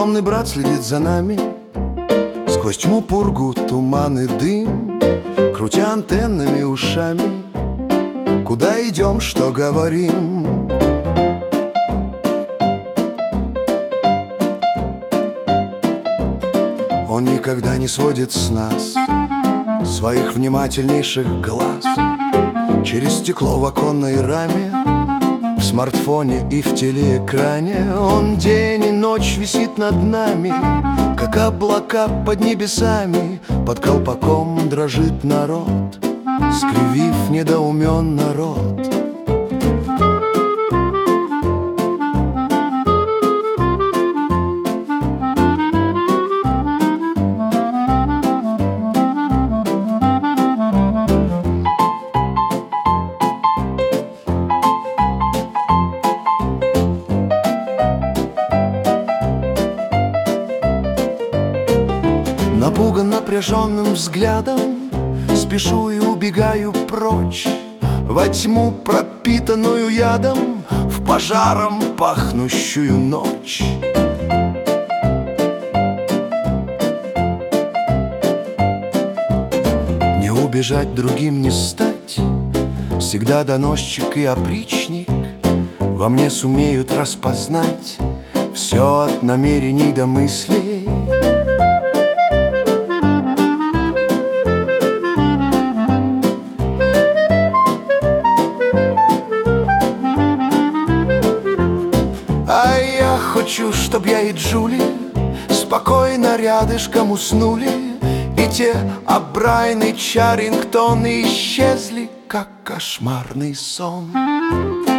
Темный брат следит за нами, сквозь тьму, пургу, туман и дым, крутя антеннами, ушами. Куда идем, что говорим? Он никогда не сводит с нас своих внимательнейших глаз. Через стекло в оконной раме, в смартфоне и в телеэкране он день и ночь висит над нами, как облака под небесами. Под колпаком дрожит народ, скривив недоуменно рот. Напуган напряженным взглядом, спешу и убегаю прочь во тьму, пропитанную ядом, в пожаром пахнущую ночь. Не убежать, другим не стать, всегда доносчик и опричник во мне сумеют распознать все от намерений до мыслей. А я хочу, чтоб я и Джули спокойно рядышком уснули, и те О'Брайен и Чарингтон исчезли, как кошмарный сон.